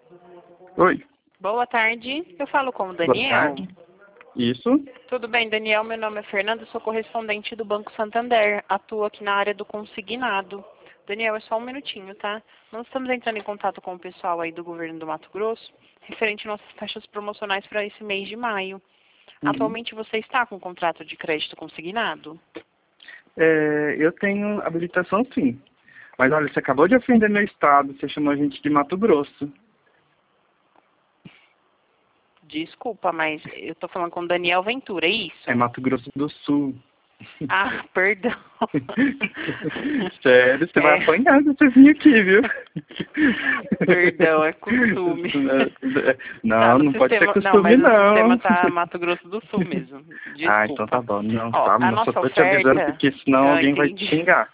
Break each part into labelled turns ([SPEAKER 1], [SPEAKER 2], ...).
[SPEAKER 1] Oi,
[SPEAKER 2] Boa tarde, eu falo com o
[SPEAKER 1] boa
[SPEAKER 2] Daniel.
[SPEAKER 1] tarde. Isso?
[SPEAKER 2] Tudo bem, Daniel? Meu nome é Fernanda, sou correspondente do Banco Santander. Atuo aqui na área do consignado. Daniel, é só um minutinho, tá? Nós estamos entrando em contato com o pessoal aí do governo do Mato Grosso, referente às nossas taxas promocionais para esse mês de maio.
[SPEAKER 1] Uhum.
[SPEAKER 2] Atualmente você está com contrato de crédito consignado?
[SPEAKER 1] Eu tenho habilitação sim. Mas olha, você acabou de ofender meu estado, você chamou a gente de Mato Grosso.
[SPEAKER 2] Desculpa, mas eu estou falando com o Daniel Ventura, é
[SPEAKER 1] É
[SPEAKER 2] isso?
[SPEAKER 1] Mato Grosso do Sul.
[SPEAKER 2] Ah, perdão.
[SPEAKER 1] Sério, você vai
[SPEAKER 2] É.
[SPEAKER 1] apanhar se você vir aqui, viu?
[SPEAKER 2] Perdão, é costume. Tá,
[SPEAKER 1] Não,
[SPEAKER 2] no
[SPEAKER 1] não pode ser
[SPEAKER 2] sistema. Não,
[SPEAKER 1] costume,
[SPEAKER 2] mas o sistema
[SPEAKER 1] não.
[SPEAKER 2] tá Mato Grosso do Sul mesmo.
[SPEAKER 1] Ah, então tá
[SPEAKER 2] Desculpa.
[SPEAKER 1] bom. Não,
[SPEAKER 2] Ó,
[SPEAKER 1] tá,
[SPEAKER 2] a
[SPEAKER 1] mas eu só
[SPEAKER 2] nossa
[SPEAKER 1] tô te avisando
[SPEAKER 2] oferta.
[SPEAKER 1] porque senão
[SPEAKER 2] Ah,
[SPEAKER 1] alguém vai te
[SPEAKER 2] entendi.
[SPEAKER 1] xingar.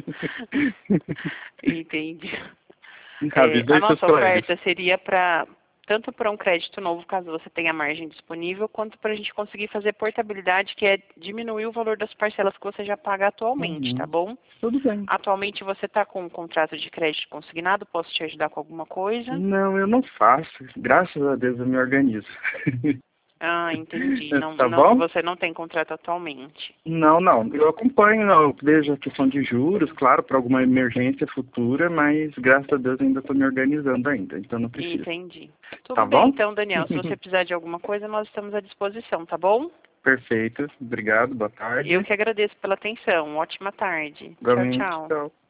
[SPEAKER 2] Entendi.
[SPEAKER 1] Avisa
[SPEAKER 2] A
[SPEAKER 1] aí seus
[SPEAKER 2] nossa
[SPEAKER 1] colegas.
[SPEAKER 2] oferta seria para tanto para um crédito novo, caso você tenha margem disponível, quanto para a gente conseguir fazer portabilidade, que é diminuir o valor das parcelas que você já paga atualmente, tá
[SPEAKER 1] Uhum.
[SPEAKER 2] bom?
[SPEAKER 1] Tudo bem.
[SPEAKER 2] Atualmente você está com um contrato de crédito consignado, posso te ajudar com alguma coisa?
[SPEAKER 1] Não, eu não faço. Graças a Deus eu me organizo.
[SPEAKER 2] Ah, entendi. Não,
[SPEAKER 1] Tá
[SPEAKER 2] não,
[SPEAKER 1] bom?
[SPEAKER 2] você não tem contrato atualmente.
[SPEAKER 1] Não, não. Eu acompanho, não. Eu vejo a questão de juros, claro, para alguma emergência futura, mas graças a Deus ainda estou me organizando ainda, então não preciso.
[SPEAKER 2] Entendi. Tudo
[SPEAKER 1] Tá
[SPEAKER 2] bem,
[SPEAKER 1] bom?
[SPEAKER 2] então, Daniel. Se você precisar de alguma coisa, nós estamos à disposição, tá bom?
[SPEAKER 1] Perfeito. Obrigado. Boa
[SPEAKER 2] Eu
[SPEAKER 1] tarde.
[SPEAKER 2] que agradeço pela atenção. Ótima tarde. Tchau,
[SPEAKER 1] Igualmente.
[SPEAKER 2] tchau.
[SPEAKER 1] Tchau.